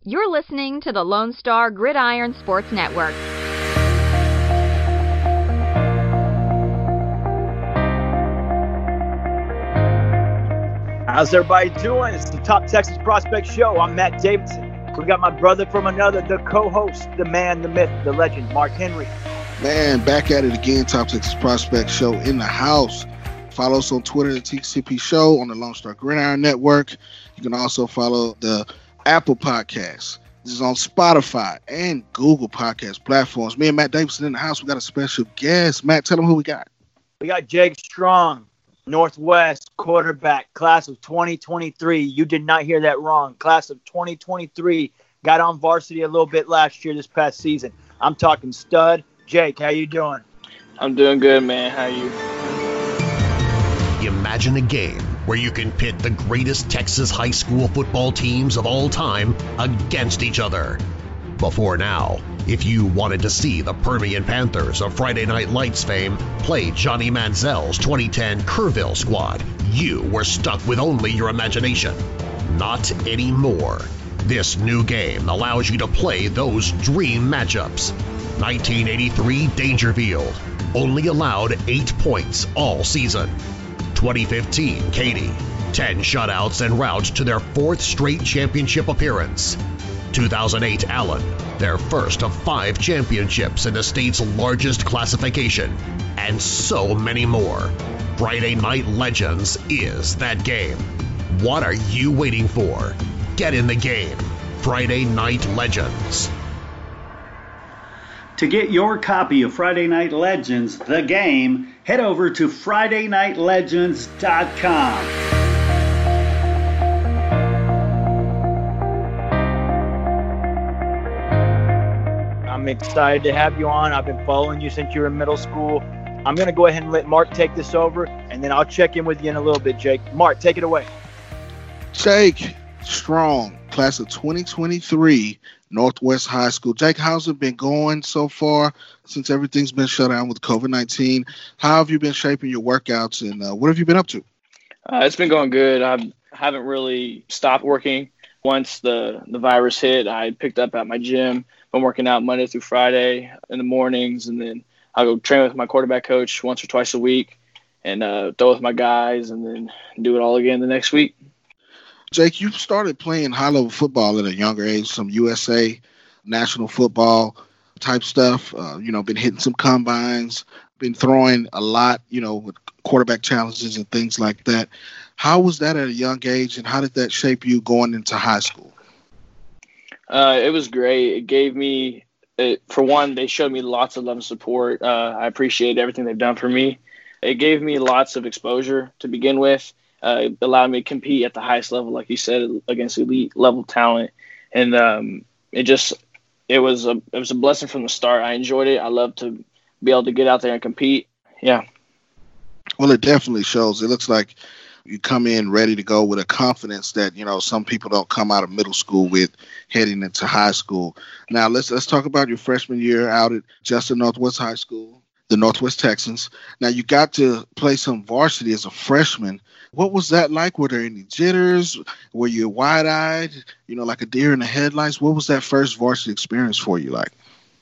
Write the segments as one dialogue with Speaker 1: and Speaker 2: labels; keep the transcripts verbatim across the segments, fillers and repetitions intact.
Speaker 1: You're listening to the Lone Star Gridiron Sports Network.
Speaker 2: How's everybody doing? It's the Top Texas Prospect Show. I'm Matt Davidson. We got my brother from another, the co-host, the man, the myth, the legend, Mark Henry.
Speaker 3: Man, back at it again, Top Texas Prospect Show in the house. Follow us on Twitter, the T C P Show, on the Lone Star Gridiron Network. You can also follow the Apple Podcasts. This is on Spotify and Google Podcast platforms. Me and Matt Davidson in the house. We got a special guest. Matt, tell them who we got.
Speaker 2: We got Jake Strong, Northwest quarterback, class of twenty twenty-three. You did not hear that wrong. Class of twenty twenty-three. Got on varsity a little bit last year, this past season. I'm talking stud. Jake, how you doing?
Speaker 4: I'm doing good, man. How are you?
Speaker 5: Imagine a game where you can pit the greatest Texas high school football teams of all time against each other. Before now, if you wanted to see the Permian Panthers of Friday Night Lights fame play Johnny Manziel's twenty ten Kerrville squad, you were stuck with only your imagination. Not anymore. This new game allows you to play those dream matchups. nineteen eighty-three Dangerfield only allowed eight points all season. twenty fifteen Katy, ten shutouts en route to their fourth straight championship appearance. two thousand eight Allen, their first of five championships in the state's largest classification, and so many more. Friday Night Legends is that game. What are you waiting for? Get in the game. Friday Night Legends.
Speaker 6: To get your copy of Friday Night Legends, the game, head over to Friday Night Legends dot com.
Speaker 2: I'm excited to have you on. I've been following you since you were in middle school. I'm going to go ahead and let Mark take this over, and then I'll check in with you in a little bit, Jake. Mark, take it away.
Speaker 3: Jake Strong, class of twenty twenty-three, Northwest High School. Jake, how's it been going so far since everything's been shut down with covid nineteen? How have you been shaping your workouts, and uh, what have you been up to?
Speaker 4: Uh, it's been going good. I haven't really stopped working. Once the, the virus hit, I picked up at my gym. Been working out Monday through Friday in the mornings, and then I'll go train with my quarterback coach once or twice a week and uh, throw with my guys, and then do it all again the next week.
Speaker 3: Jake, you started playing high-level football at a younger age, some U S A national football type stuff. Uh, you know, been hitting some combines, been throwing a lot, you know, with quarterback challenges and things like that. How was that at a young age, and how did that shape you going into high school?
Speaker 4: Uh, it was great. It gave me, it, for one, they showed me lots of love and support. Uh, I appreciate everything they've done for me. It gave me lots of exposure to begin with. Uh, it allowed me to compete at the highest level, like you said, against elite level talent. And um, it just, it was a, it was a blessing from the start. I enjoyed it. I love to be able to get out there and compete. Yeah.
Speaker 3: Well, it definitely shows. It looks like you come in ready to go with a confidence that, you know, some people don't come out of middle school with heading into high school. Now, let's let's talk about your freshman year out at Justin Northwest High School, the Northwest Texans. Now, you got to play some varsity as a freshman. What was that like? Were there any jitters? Were you wide-eyed, you know, like a deer in the headlights? What was that first varsity experience for you like?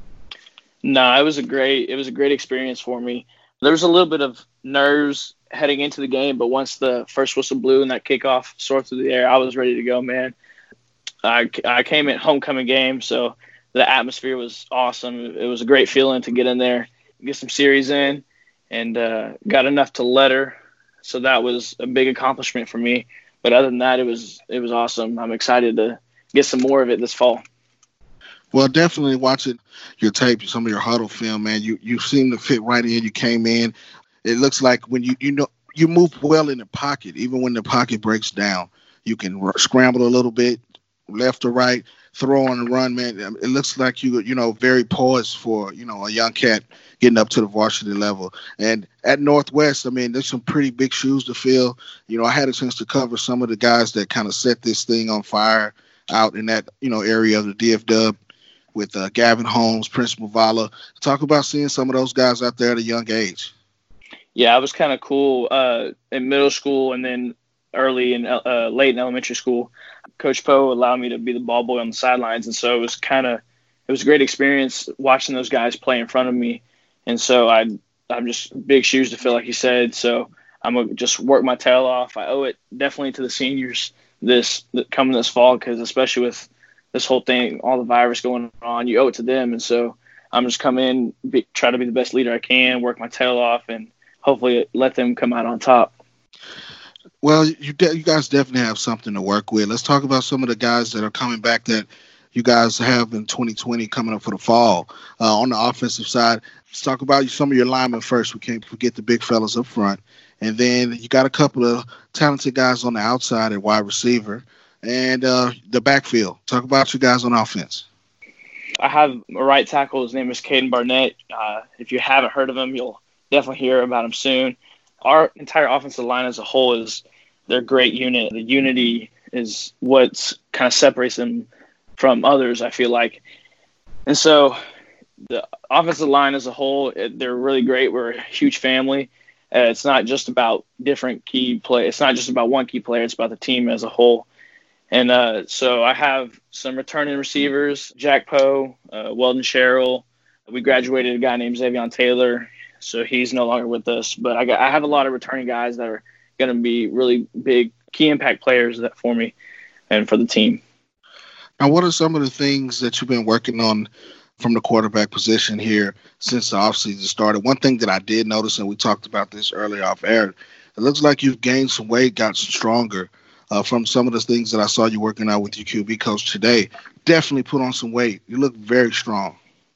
Speaker 4: No, it was a great, it was a great experience for me. There was a little bit of nerves heading into the game, but once the first whistle blew and that kickoff soared through the air, I was ready to go, man. I, I came at homecoming game, so the atmosphere was awesome. It was a great feeling to get in there, get some series in, and uh, got enough to letter. So that was a big accomplishment for me. But other than that, it was it was awesome. I'm excited to get some more of it this fall.
Speaker 3: Well, definitely watching your tape, some of your huddle film, man. You you seem to fit right in. You came in. It looks like when you you know you move well in the pocket, even when the pocket breaks down, you can r- scramble a little bit, left or right, throw on and run, man. It looks like you you know very poised for you know a young cat getting up to the varsity level. And at Northwest, I mean, there's some pretty big shoes to fill. You know, I had a chance to cover some of the guys that kind of set this thing on fire out in that you know area of the D F W with uh, Gavin Holmes, Prince Mavala. Talk about seeing some of those guys out there at a young age.
Speaker 4: Yeah, I was kind of cool uh, in middle school, and then early and uh, late in elementary school. Coach Poe allowed me to be the ball boy on the sidelines, and so it was kind of it was a great experience watching those guys play in front of me. And so I I'm just big shoes to fill, like you said. So I'm gonna just work my tail off. I owe it definitely to the seniors this coming this fall, because especially with this whole thing, all the virus going on, you owe it to them. And so I'm just come in, be, try to be the best leader I can, work my tail off, and hopefully let them come out on top.
Speaker 3: Well, you de- you guys definitely have something to work with. Let's talk about some of the guys that are coming back that you guys have in twenty twenty coming up for the fall. Uh, on the offensive side, let's talk about some of your linemen first. We can't forget the big fellas up front. And then you got a couple of talented guys on the outside at wide receiver and uh, the backfield. Talk about you guys on offense.
Speaker 4: I have a right tackle. His name is Caden Barnett. Uh, if you haven't heard of him, you'll definitely hear about him soon. Our entire offensive line as a whole is they're a great unit. The unity is what kind of separates them from others, I feel like. And so the offensive line as a whole, they're really great. We're a huge family. Uh, it's not just about different key play. It's not just about one key player. It's about the team as a whole. And uh, so I have some returning receivers, Jack Poe, uh, Weldon Sherrill. We graduated a guy named Xavion Taylor, so he's no longer with us. But I, got, I have a lot of returning guys that are going to be really big key impact players that for me and for the team.
Speaker 3: Now, what are some of the things that you've been working on from the quarterback position here since the offseason started? One thing that I did notice, and we talked about this earlier off air, it looks like you've gained some weight, got stronger uh, from some of the things that I saw you working out with your Q B coach today. Definitely put on some weight. You look very strong.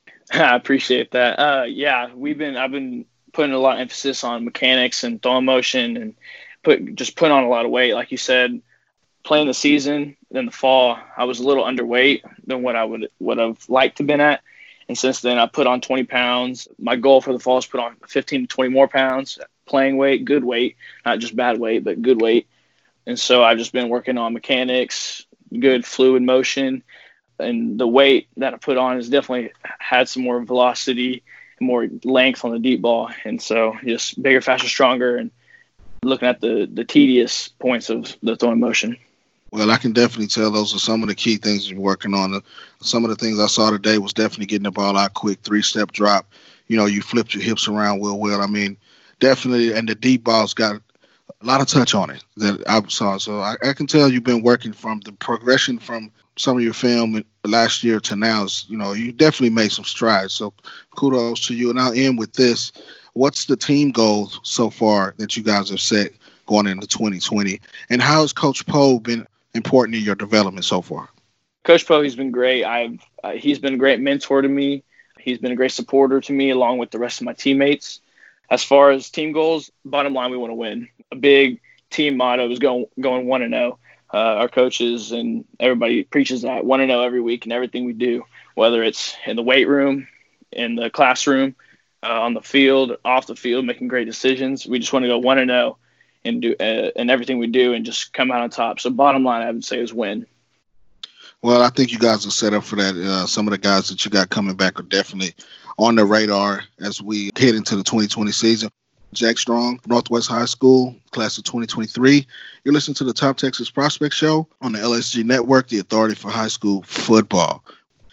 Speaker 4: I appreciate that. Uh, yeah, we've been I've been putting a lot of emphasis on mechanics and throwing motion and put just putting on a lot of weight. Like you said, playing the season in the fall, I was a little underweight than what I would would have liked to been at. And since then, I put on twenty pounds. My goal for the fall is put on fifteen to twenty more pounds, playing weight, good weight, not just bad weight, but good weight. And so I've just been working on mechanics, good fluid motion, and the weight that I put on has definitely had some more velocity and more length on the deep ball. And so just bigger, faster, stronger, and looking at the, the tedious points of the throwing motion.
Speaker 3: Well, I can definitely tell those are some of the key things you're working on. Some of the things I saw today was definitely getting the ball out quick, three-step drop. You know, you flipped your hips around real well. I mean, definitely, and the deep ball's got a lot of touch on it that I saw. So I, I can tell you've been working from the progression from some of your film last year to now. Is, you know, you definitely made some strides. So kudos to you. And I'll end with this. What's the team goal so far that you guys have set going into twenty twenty? And how has Coach Poe been important in your development so far?
Speaker 4: Coach Poe, he's been great. I've uh, he's been a great mentor to me. He's been a great supporter to me, along with the rest of my teammates. As far as team goals, bottom line, we want to win. A big team motto is going going one and zero. Uh, our coaches and everybody preaches that one and zero every week in everything we do, whether it's in the weight room, in the classroom, uh, on the field, off the field, making great decisions. We just want to go one and zero. And do uh, and everything we do and just come out on top. So bottom line, I would say, is win.
Speaker 3: Well, I think you guys are set up for that. Uh, some of the guys that you got coming back are definitely on the radar as we head into the twenty twenty season. Jack Strong, Northwest High School, class of twenty twenty-three. You're listening to the Top Texas Prospect Show on the L S G Network, the authority for high school football.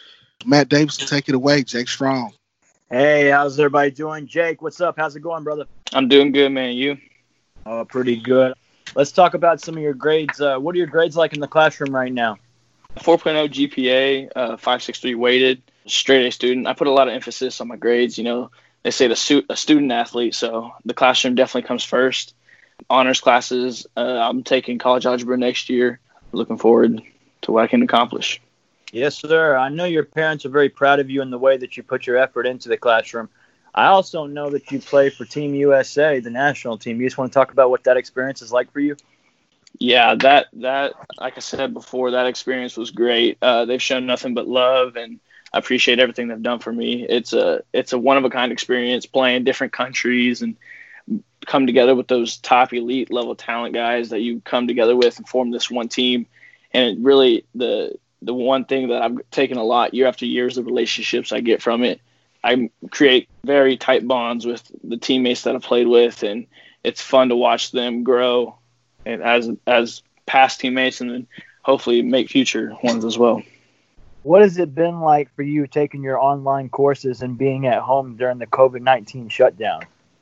Speaker 3: Matt Davis, take it away. Jake Strong.
Speaker 2: Hey, how's everybody doing? Jake, what's up? How's it going, brother?
Speaker 4: I'm doing good, man. You?
Speaker 2: Oh, pretty good. Let's talk about some of your grades. Uh, what are your grades like in the classroom right now?
Speaker 4: four point oh G P A, uh, five sixty-three weighted, straight A student. I put a lot of emphasis on my grades. You know, they say the su- a student athlete, so the classroom definitely comes first. Honors classes, uh, I'm taking college algebra next year. Looking forward to what I can accomplish.
Speaker 2: Yes, sir. I know your parents are very proud of you in the way that you put your effort into the classroom. I also know that you play for Team U S A, the national team. You just want to talk about what that experience is like for you?
Speaker 4: Yeah, that, that like I said before, that experience was great. Uh, they've shown nothing but love, and I appreciate everything they've done for me. It's a it's a one-of-a-kind experience playing different countries and come together with those top elite level talent guys that you come together with and form this one team. And it really, the the one thing that I've taken a lot year after year is the relationships I get from it. I create very tight bonds with the teammates that I played with, and it's fun to watch them grow and as as past teammates, and then hopefully make future ones as well.
Speaker 2: What has it been like for you taking your online courses and being at home during the COVID nineteen shutdown?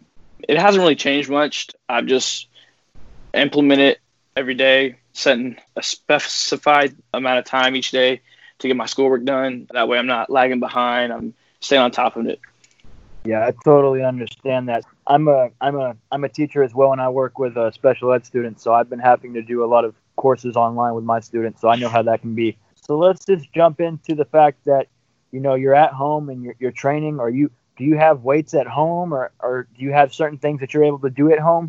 Speaker 4: It hasn't really changed much. I've just implemented every day, setting a specified amount of time each day to get my schoolwork done. That way I'm not lagging behind. I'm staying on top of it.
Speaker 2: Yeah, I totally understand that. I'm a I'm a I'm a teacher as well, and I work with uh, special ed students, so I've been having to do a lot of courses online with my students, so I know how that can be. So let's just jump into the fact that, you know, you're at home and you're, you're training. Are you do you have weights at home, or, or do you have certain things that you're able to do at home?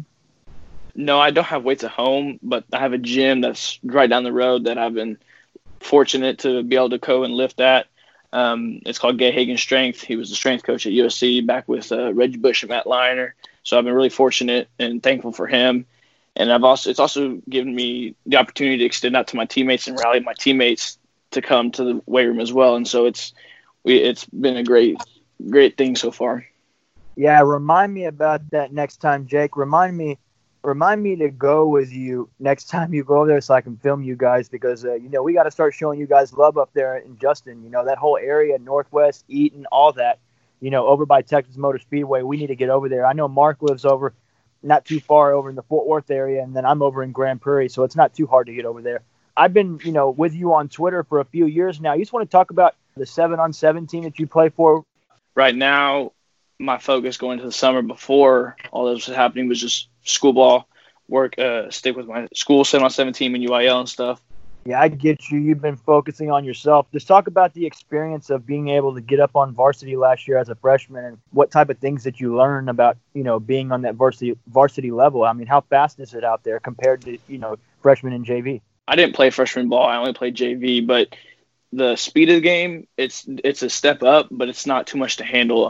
Speaker 4: No, I don't have weights at home, but I have a gym that's right down the road that I've been fortunate to be able to go and lift at. Um, it's called Gay Hagen Strength. He was the strength coach at U S C back with uh, Reggie Bush and Matt Liner. So I've been really fortunate and thankful for him. And I've also it's also given me the opportunity to extend out to my teammates and rally my teammates to come to the weight room as well. And so it's we it's been a great great thing so far.
Speaker 2: Yeah, remind me about that next time, Jake. Remind me remind me to go with you next time you go over there so I can film you guys, because, uh, you know, we got to start showing you guys love up there in Justin. You know, that whole area, Northwest, Eaton, all that, you know, over by Texas Motor Speedway. We need to get over there. I know Mark lives over not too far over in the Fort Worth area, and then I'm over in Grand Prairie, so it's not too hard to get over there. I've been, you know, with you on Twitter for a few years now. You just want to talk about the seven on seven team that you play for?
Speaker 4: Right now, my focus going into the summer before all this was happening was just school ball, work, uh, stick with my school seven on seven team and U I L and stuff.
Speaker 2: Yeah, I get you. You've been focusing on yourself. Just talk about the experience of being able to get up on varsity last year as a freshman, and what type of things that you learn about, you know, being on that varsity varsity level. I mean, how fast is it out there compared to, you know, freshman and J V?
Speaker 4: I didn't play freshman ball. I only played J V, but the speed of the game, it's it's a step up, but it's not too much to handle.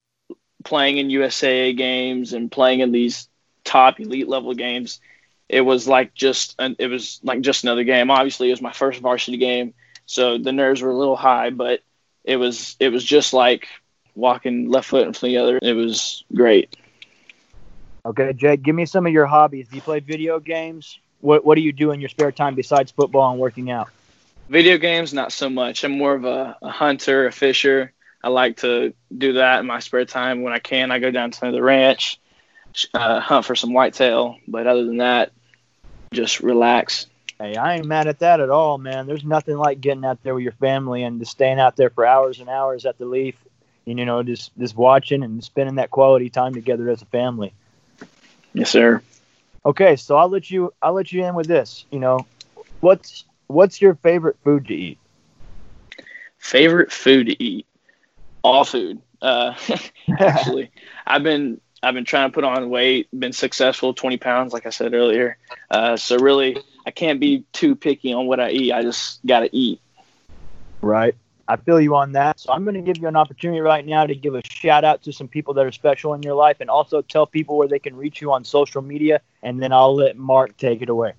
Speaker 4: Playing in U S A A games and playing in these top elite level games, it was like just an, it was like just another game. Obviously, it was my first varsity game, so the nerves were a little high, but it was it was just like walking left foot in front of the other. It was great.
Speaker 2: Okay, Jake, give me some of your hobbies. Do you play video games? What What do you do in your spare time besides football and working out?
Speaker 4: Video games, not so much. I'm more of a, a hunter, a fisher. I like to do that in my spare time when I can. I go down to the ranch, uh, hunt for some whitetail. But other than that, just relax.
Speaker 2: Hey, I ain't mad at that at all, man. There's nothing like getting out there with your family and just staying out there for hours and hours at the Leaf, and, you know, just, just watching and spending that quality time together as a family.
Speaker 4: Yes, sir.
Speaker 2: Okay, so I'll let you I'll let you in with this. You know, what's what's your favorite food to eat?
Speaker 4: Favorite food to eat? All food. Uh, actually, I've been I've been trying to put on weight, been successful, twenty pounds, like I said earlier. Uh, so really, I can't be too picky on what I eat. I just got to eat.
Speaker 2: Right. I feel you on that. So I'm going to give you an opportunity right now to give a shout out to some people that are special in your life, and also tell people where they can reach you on social media, and then I'll let Mark take it away.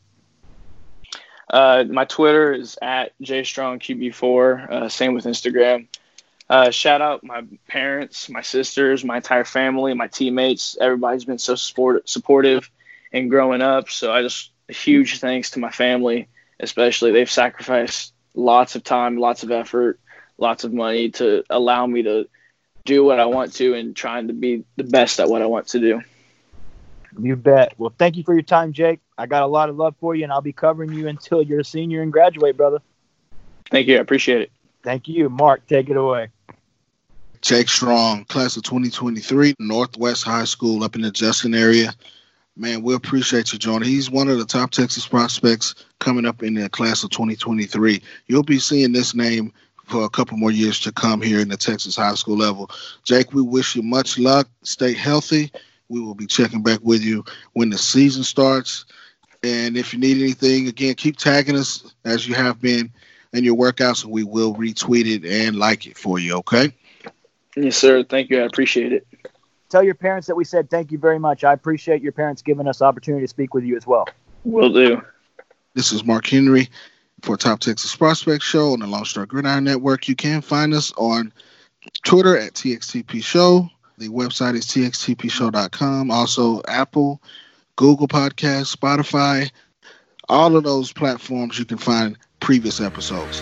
Speaker 4: Uh, my Twitter is at J Strong Q B four. Uh, same with Instagram. Uh, shout out my parents, my sisters, my entire family, my teammates. Everybody's been so support- supportive and growing up. So I just a huge thanks to my family, especially. They've sacrificed lots of time, lots of effort, lots of money to allow me to do what I want to and trying to be the best at what I want to do.
Speaker 2: You bet. Well, thank you for your time, Jake. I got a lot of love for you, and I'll be covering you until you're a senior and graduate, brother.
Speaker 4: Thank you. I appreciate it.
Speaker 2: Thank you. Mark, take it away.
Speaker 3: Jake Strong, class of twenty twenty-three, Northwest High School up in the Justin area. Man, we appreciate you, John. He's one of the top Texas prospects coming up in the class of twenty twenty-three. You'll be seeing this name for a couple more years to come here in the Texas high school level. Jake, we wish you much luck. Stay healthy. We will be checking back with you when the season starts. And if you need anything, again, keep tagging us as you have been in your workouts, and we will retweet it and like it for you, okay?
Speaker 4: Yes, sir. Thank you. I appreciate it.
Speaker 2: Tell your parents that we said thank you very much. I appreciate your parents giving us the opportunity to speak with you as well.
Speaker 4: Will do.
Speaker 3: This is Mark Henry for Top Texas Prospect Show on the Lone Star Gridiron Network. You can find us on Twitter at T X T P Show. The website is T X T P show dot com. Also, Apple, Google Podcasts, Spotify, All of those platforms you can find previous episodes.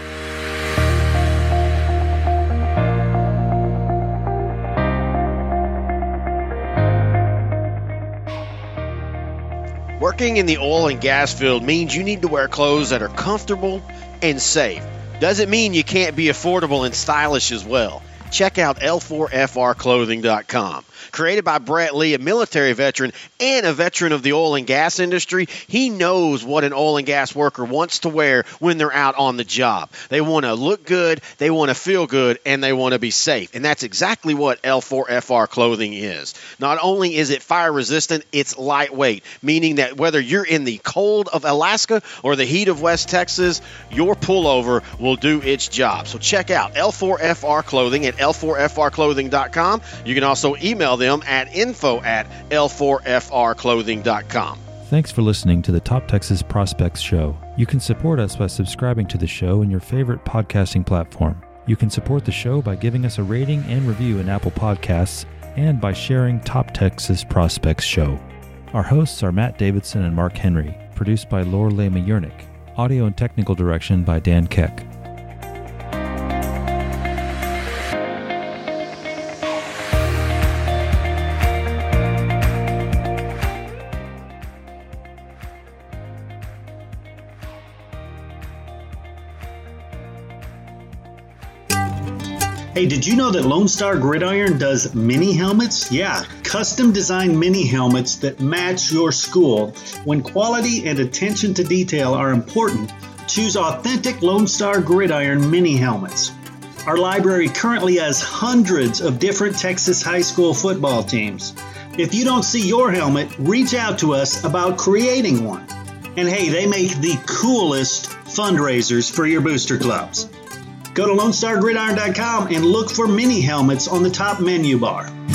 Speaker 7: Working in the oil and gas field means you need to wear clothes that are comfortable and safe. Doesn't mean you can't be affordable and stylish as well. Check out L four F R clothing dot com. Created by Brett Lee, a military veteran and a veteran of the oil and gas industry, he knows what an oil and gas worker wants to wear when they're out on the job. They want to look good, they want to feel good, and they want to be safe. And that's exactly what L four F R clothing is. Not only is it fire resistant, it's lightweight, meaning that whether you're in the cold of Alaska or the heat of West Texas, your pullover will do its job. So check out L four F R clothing at L four F R clothing dot com. You can also email them at info at L four F R clothing dot com.
Speaker 8: Thanks for listening to the Top Texas Prospects Show. You can support us by subscribing to the show in your favorite podcasting platform. You can support the show by giving us a rating and review in Apple Podcasts and by sharing Top Texas Prospects Show. Our hosts are Matt Davidson and Mark Henry, produced by Lorelei Mayernick. Audio and technical direction by Dan Keck.
Speaker 6: Hey, did you know that Lone Star Gridiron does mini helmets? Yeah, custom designed mini helmets that match your school. When quality and attention to detail are important, choose authentic Lone Star Gridiron mini helmets. Our library currently has hundreds of different Texas high school football teams. If you don't see your helmet, reach out to us about creating one. And hey, they make the coolest fundraisers for your booster clubs. Go to Lone Star Gridiron dot com and look for mini helmets on the top menu bar.